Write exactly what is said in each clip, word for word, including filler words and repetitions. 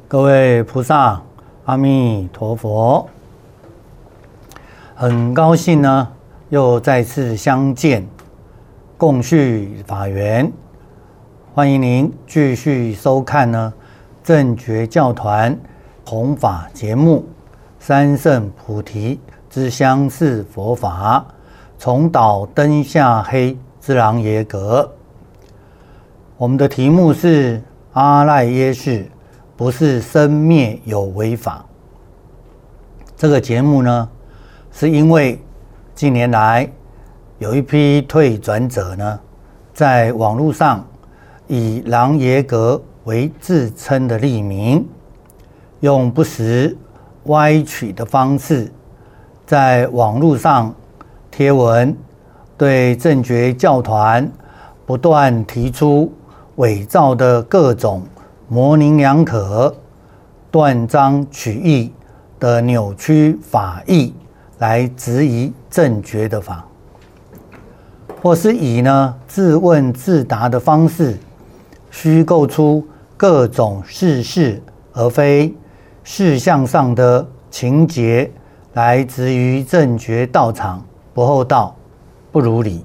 各位菩萨，阿弥陀佛！很高兴呢，又再次相见，共叙法缘。欢迎您继续收看呢正觉教团弘法节目《三圣菩提之相似佛法》，从岛灯下黑之郎耶格。我们的题目是阿赖耶识不是生灭有为法。这个节目呢，是因为近年来有一批退转者呢，在网络上以郎耶格为自称的匿名，用不实歪曲的方式，在网络上贴文，对正觉教团不断提出伪造的各种模棱两可、断章取义的扭曲法义来质疑正觉的法，或是以呢自问自答的方式，虚构出各种似是而非、事项上的情节来质疑正觉道场不厚道、不如理，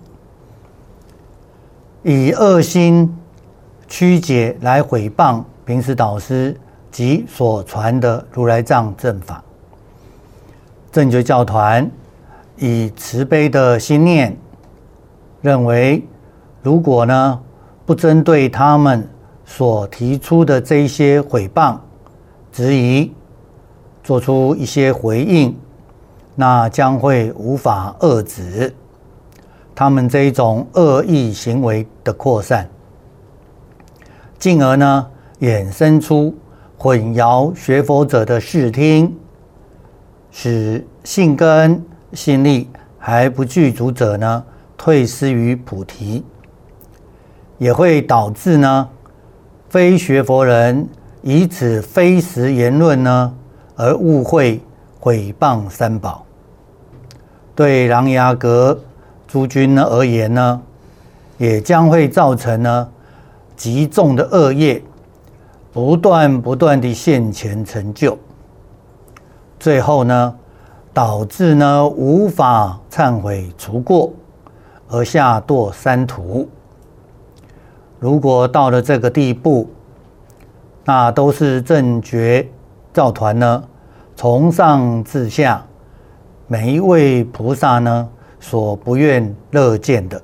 以恶心曲解来毁谤平时导师及所传的如来藏正法。正觉教团以慈悲的心念，认为如果呢不针对他们所提出的这些毁谤、质疑，做出一些回应，那将会无法遏止他们这一种恶意行为的扩散，进而呢衍生出混淆学佛者的视听，使信根信力还不具足者呢退失于菩提，也会导致呢非学佛人以此非实言论呢而误会毁谤三宝。对郎耶格诸君呢而言呢，也将会造成呢极重的恶业，不断不断地现前成就，最后呢导致呢无法忏悔除过，而下堕三途。如果到了这个地步，那都是正觉教团呢从上至下每一位菩萨呢所不愿乐见的。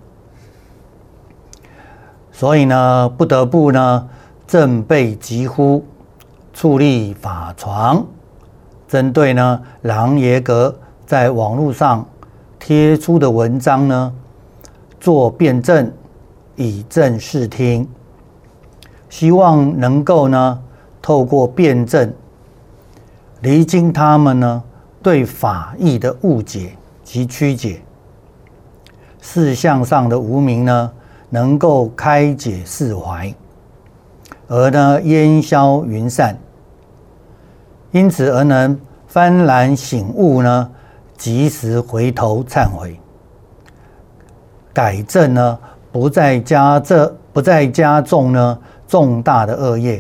所以呢，不得不呢正被疾呼，矗立法床，针对呢郎耶格在网络上贴出的文章呢做辩证，以正视听，希望能够呢透过辩证厘清他们呢对法义的误解及曲解，事项上的无明呢能够开解释怀，而呢烟消云散，因此而能幡然醒悟呢，及时回头忏悔，改正呢不再加这不再加重呢重大的恶业。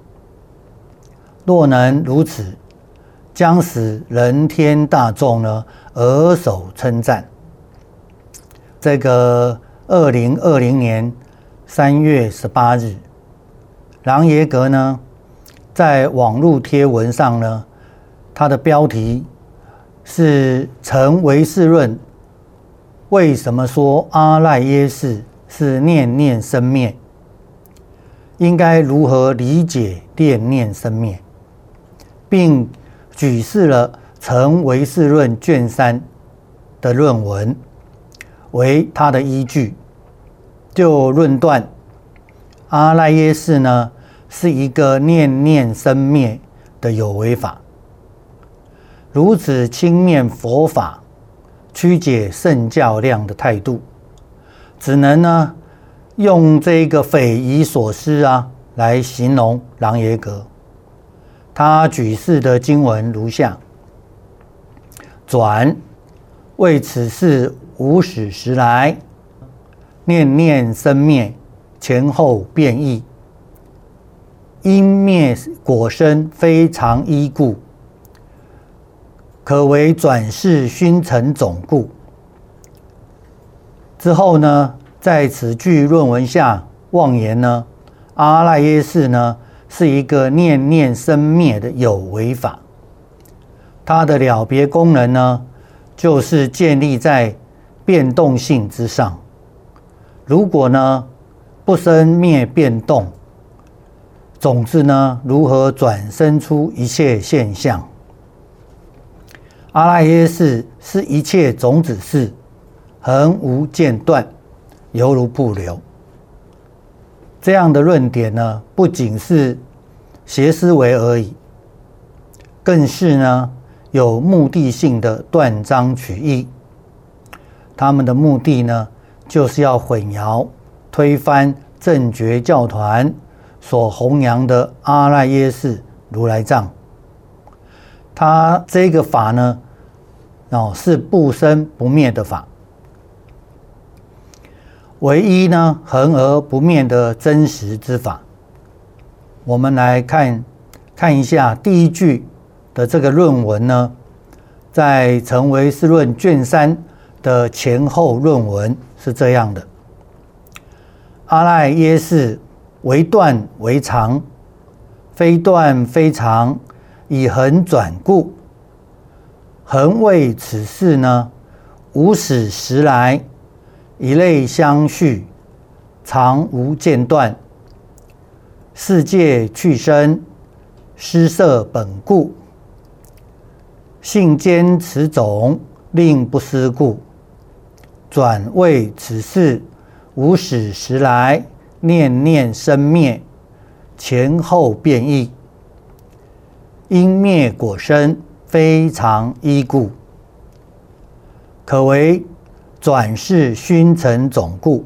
若能如此，将使人天大众呢耳手称赞。这个二零二零年三月十八日，郎耶格呢在网络贴文上呢，他的标题是成唯识论，为什么说阿赖耶识是念念生灭？应该如何理解念念生灭？并举示了成唯识论卷三的论文为他的依据，就论断阿赖耶识呢是一个念念生灭的有为法。如此轻蔑佛法、曲解圣教量的态度，只能呢用这个匪夷所思啊来形容郎耶格。他举示的经文如下：转为此事无始时来，念念生灭，前后变异。 因灭果生，非常依故，可为转世熏成种故。之后呢，在此句论文下妄言呢，阿赖耶识呢是一个念念生灭的有为法，它的了别功能呢，就是建立在变动性之上。如果呢不生灭变动，种子呢如何转生出一切现象？阿赖耶识是一切种子识，恒无间断，犹如瀑流。这样的论点呢，不仅是邪思维而已，更是呢有目的性的断章取义。他们的目的呢，就是要混淆、推翻正觉教团所弘扬的阿赖耶识如来藏。他这个法呢，哦，是不生不灭的法，唯一呢恒而不灭的真实之法。我们来看看一下第一句的这个论文呢，在《成唯识论》卷三的前后论文是这样的：阿赖耶识为断为常，非断非常，以恒转故。恒谓此事呢，无始时来，一类相续，常无间断。世界去生，失色本故。性兼此种，令不思故。转谓此事，无始时来，念念生灭，前后变异。因灭果生，非常依故，可为转世熏成种故。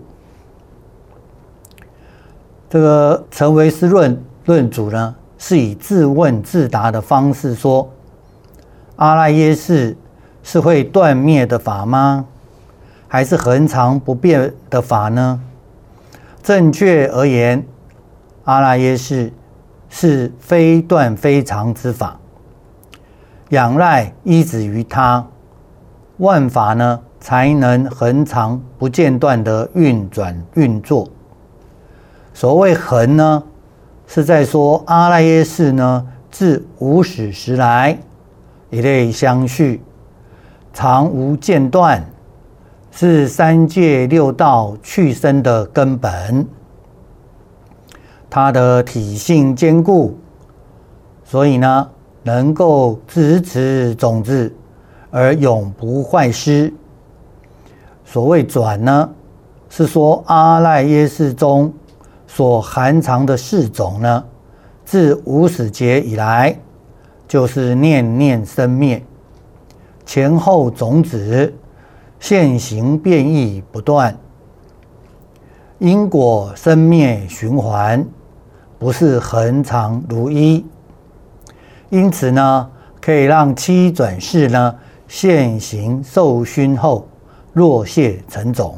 这个成唯识论论主呢，是以自问自答的方式说，阿赖耶识是会断灭的法吗？还是恒常不变的法呢？正确而言，阿赖耶识是非断非常之法，仰赖依止于它，万法呢才能恒常不间断的运转运作。所谓恒呢，是在说阿赖耶识呢自无始时来，一类相续，常无间断，是三界六道去生的根本。它的体性坚固，所以呢能够支持种子而永不坏失。所谓转呢，是说阿赖耶识中所含藏的识种呢，自无始劫以来，就是念念生灭，前后种子现行变异不断，因果生灭循环，不是恒常如一。因此呢，可以让七转世呢现行受熏后落谢成种。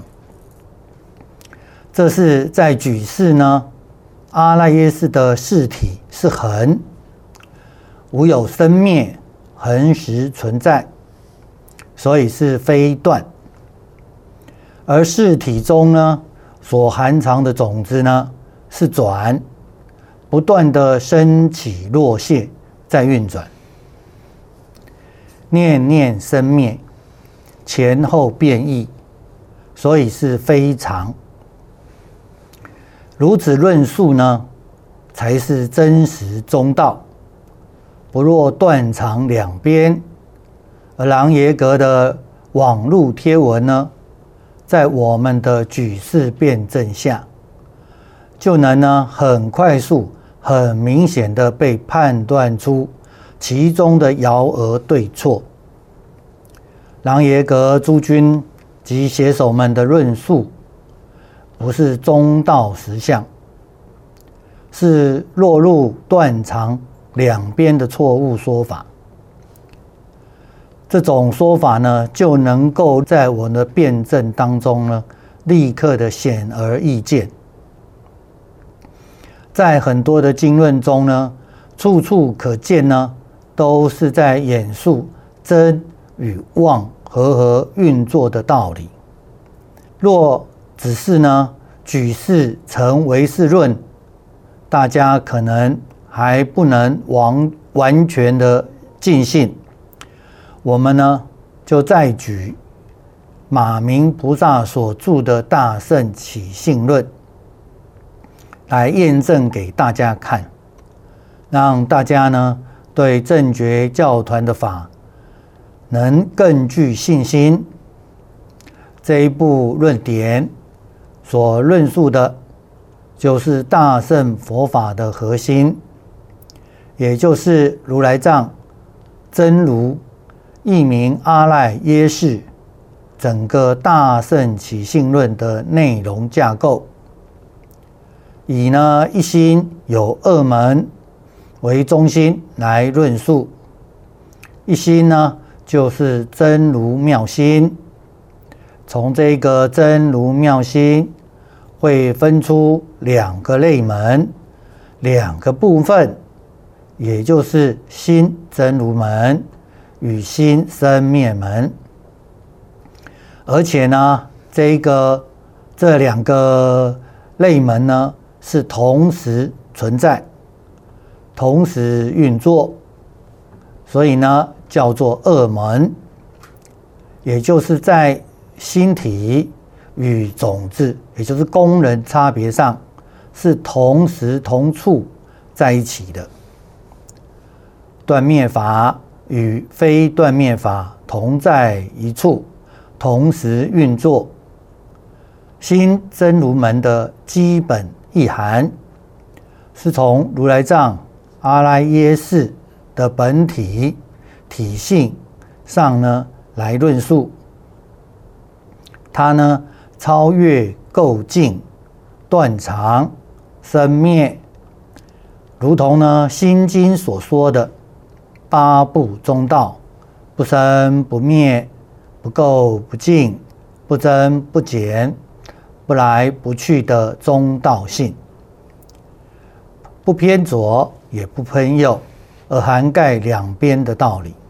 这是在举示呢，阿赖耶识的识体是恒，无有生灭，恒时存在，所以是非断。而识体中呢所含藏的种子呢是转，不断的升起落谢，在运转，念念生灭，前后变异，所以是非常。如此论述呢，才是真实中道，不若断肠两边。而朗耶格的网路贴文呢，在我们的举世辩证下，就能呢很快速、很明显的被判断出其中的爻而对错。朗耶格诸君及写手们的论述，不是中道实相，是落入断肠两边的错误说法。这种说法呢，就能够在我们的辩证当中呢，立刻的显而易见。 在很多的经论中呢，处处可见呢，都是在演述真与妄和合运作的道理。若只是呢举事成唯识论，大家可能还不能完完全的尽信。我们呢就再举马明菩萨所著的《大乘起信论》来验证给大家看，让大家呢对正觉教团的法能更具信心。这一部论点所论述的就是大乘佛法的核心，也就是如来藏真如译名阿赖耶识整个大乘起信论的内容架构，以呢一心有二门为中心来论述。一心呢就是真如妙心，从这个真如妙心会分出两个类门，两个部分，也就是心真如门与心生灭门。而且呢，这个这两个类门呢是同时存在，同时运作，所以呢叫做二门，也就是在心体与种子，也就是功能差别上是同时同处在一起的。断灭法与非断灭法同在一处，同时运作。心真如门的基本意涵是从如来藏阿赖耶识的本体体性上呢来论述。它呢超越构境、断常、生灭，如同呢心经所说的八部中道：不生不灭，不垢不净，不增不减，不来不去的中道性，不偏左也不偏右，而涵盖两边的道理。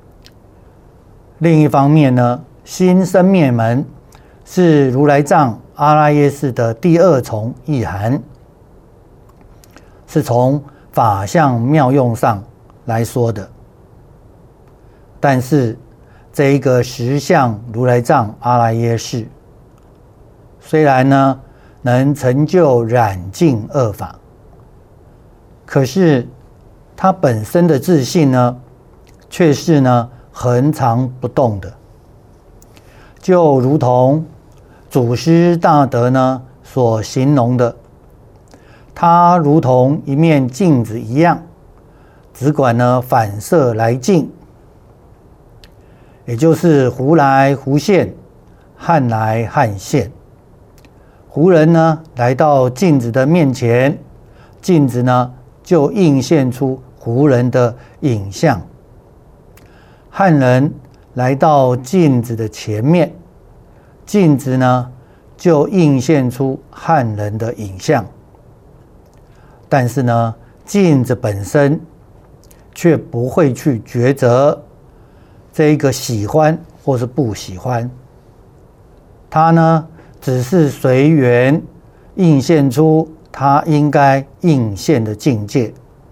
另一方面呢，心生灭门是如来藏阿赖耶识的第二重意涵，是从法相妙用上来说的。但是这一个实相如来藏阿赖耶识，虽然呢能成就染净二法，可是它本身的自性呢，却是呢恒常不动的，就如同祖师大德呢所形容的，它如同一面镜子一样，只管呢反射来镜，也就是忽来忽现，汉来汉现。胡人呢来到镜子的面前，镜子呢就映现出胡人的影像；汉人来到镜子的前面，镜子呢就映现出汉人的影像。但是呢，镜子本身却不会去抉择这一个喜欢或是不喜欢，它呢只是随缘映现出它应该映现的境界。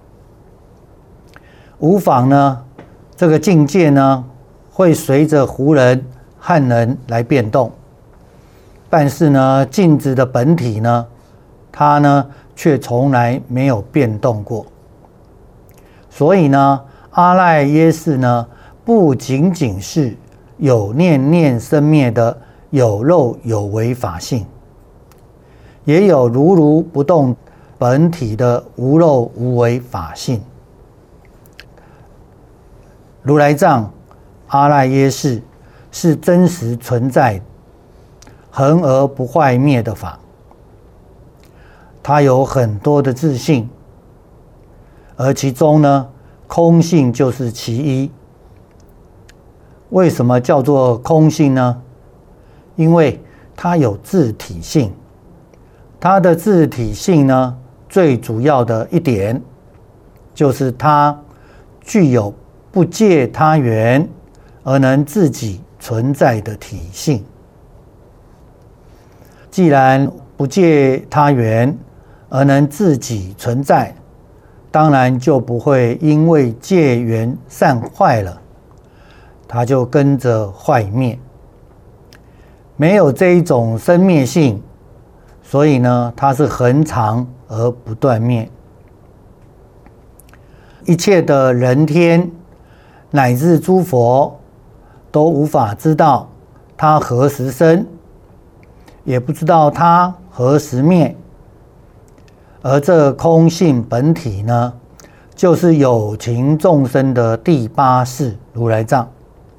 无妨呢，这个境界呢会随着胡人、汉人来变动，但是呢，镜子的本体呢，它呢却从来没有变动过。所以呢，阿赖耶识呢，不仅仅是有念念生灭的有漏有为法性，也有如如不动本体的无漏无为法性。如来藏阿赖耶识是真实存在、恒而不坏灭的法，它有很多的自性，而其中呢，空性就是其一。为什么叫做空性呢？因为它有自体性，它的自体性呢， 最主要的一点，就是它具有不借他缘而能自己存在的体性。既然不借他缘而能自己存在，当然就不会因为借缘散坏了，它就跟着坏灭。没有这一种生灭性，所以呢，它是恒常而不断灭。一切的人天乃至诸佛都无法知道它何时生，也不知道它何时灭。而这空性本体呢，就是有情众生的第八世如来藏。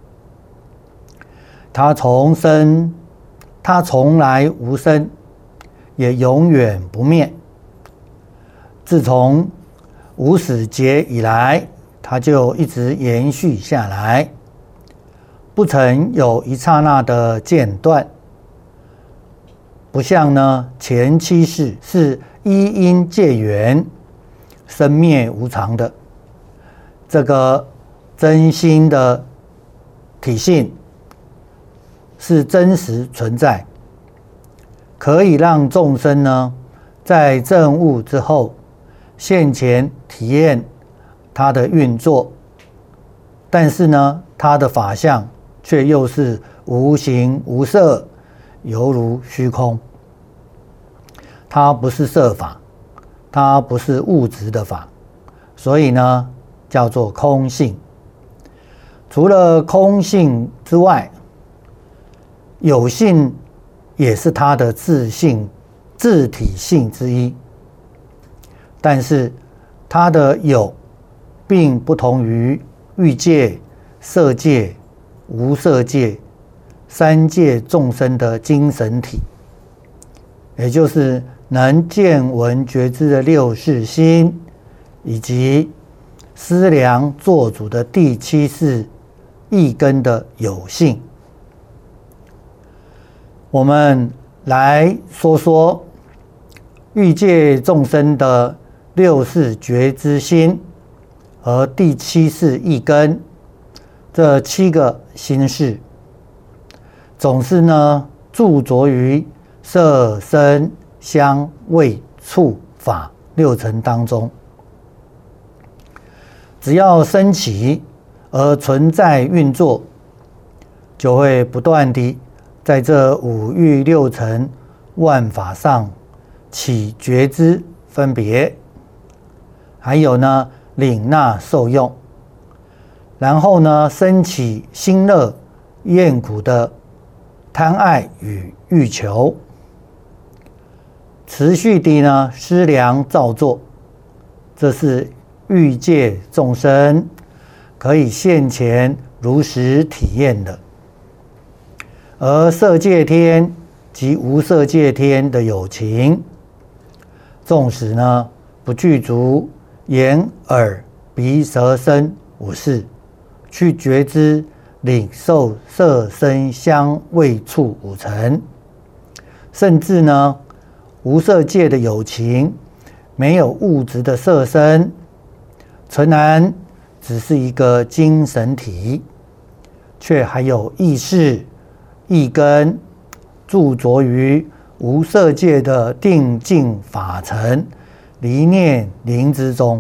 它从生，它从来无生，也永远不灭。自从无始劫以来，它就一直延续下来，不曾有一刹那的间断。不像呢前七世是依因借缘生灭无常的，这个真心的体性是真实存在，可以让众生呢在证悟之后现前体验它的运作，但是呢它的法相却又是无形无色，犹如虚空。它不是色法，它不是物质的法，所以呢叫做空性。除了空性之外，有性也是它的自性、自体性之一。但是它的有并不同于欲界、色界、无色界三界众生的精神体，也就是能见闻觉知的六识心，以及思量做主的第七世意根的有性。我们来说说欲界众生的六识觉知心和第七世意根这七个心识，总是呢著着于色声香味触法六尘当中。只要升起而存在运作，就会不断地在这五欲六尘万法上起觉知分别，还有呢领纳受用，然后呢升起心乐厌苦的贪爱与欲求，持续地呢思量造作。这是欲界众生可以现前如实体验的。而色界天及无色界天的有情，纵使呢不具足眼耳鼻舌身五识去觉知领受色声香味触五尘，甚至呢无色界的有情没有物质的色身，纯然只是一个精神体，却还有意识意根著着于无色界的定境法尘离念灵之中。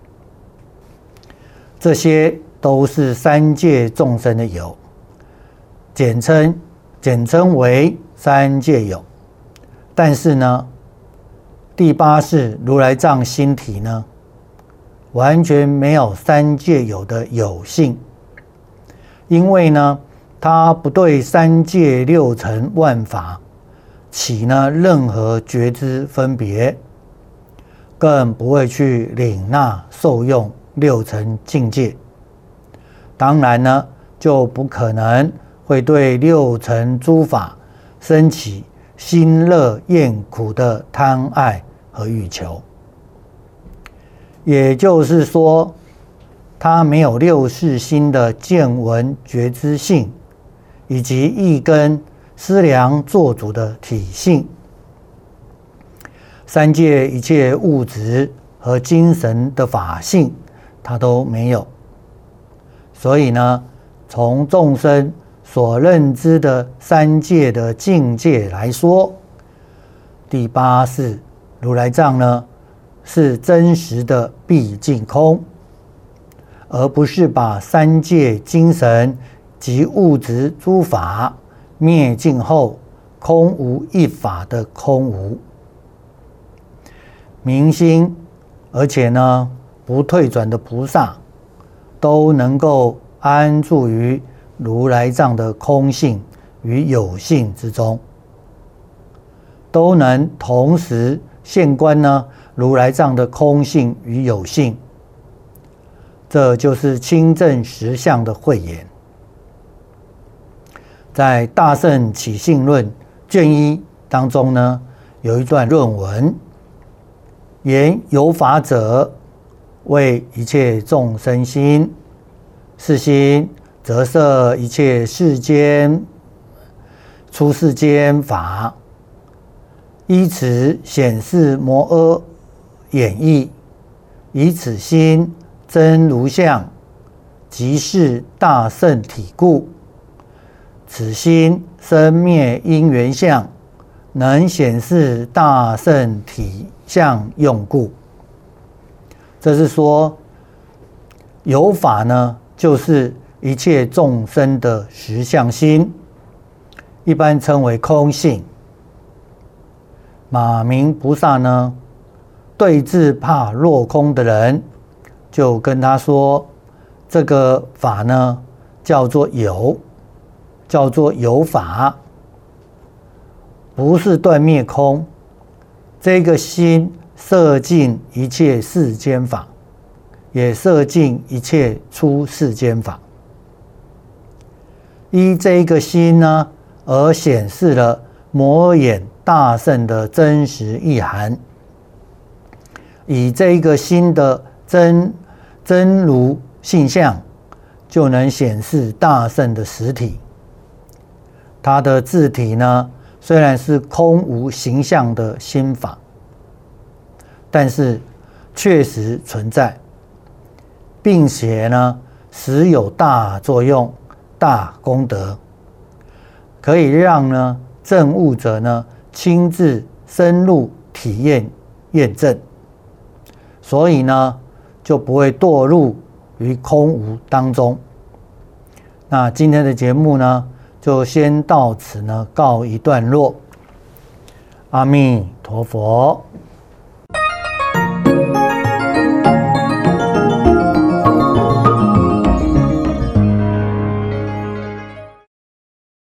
这些都是三界众生的有，简称简称为三界有。但是呢第八世如来藏心体呢完全没有三界有的有性，因为呢它不对三界六尘万法起呢任何觉知分别，更不会去领纳受用六尘境界，当然呢就不可能会对六尘诸法生起心乐厌苦的贪爱和欲求。也就是说，它没有六识心的见闻觉知性，以及意根思量做主的体性。 三界一切物质和精神的法性，它都没有。所以呢，从众生所认知的三界的境界来说，第八世如来藏呢，是真实的毕竟空，而不是把三界精神及物质诸法灭尽后空无一法的空无。明心而且呢不退转的菩萨，都能够安住于如来藏的空性与有性之中，都能同时现观呢如来藏的空性与有性，这就是清正实相的慧眼。在《大乘起信论》卷一当中呢，有一段论文，言有法者，为一切众生心，是心则摄一切世间出世间法，依此显示摩诃演义，以此心真如相，即是大圣体故。此心生灭因缘相，能显示大圣体相用故。这是说，有法呢，就是一切众生的实相心，一般称为空性。马明菩萨呢，对治怕落空的人，就跟他说，这个法呢，叫做有。叫做有法，不是断灭空。这个心摄尽一切世间法，也摄尽一切出世间法。依这个心呢，而显示了摩眼大圣的真实意涵。以这个心的真真如性相，就能显示大圣的实体。它的自体呢，虽然是空无形象的心法，但是确实存在，并且呢，实有大作用、大功德，可以让呢证悟者呢亲自深入体验验证，所以呢就不会堕入于空无当中。那今天的节目呢，就先到此呢告一段落。阿弥陀佛。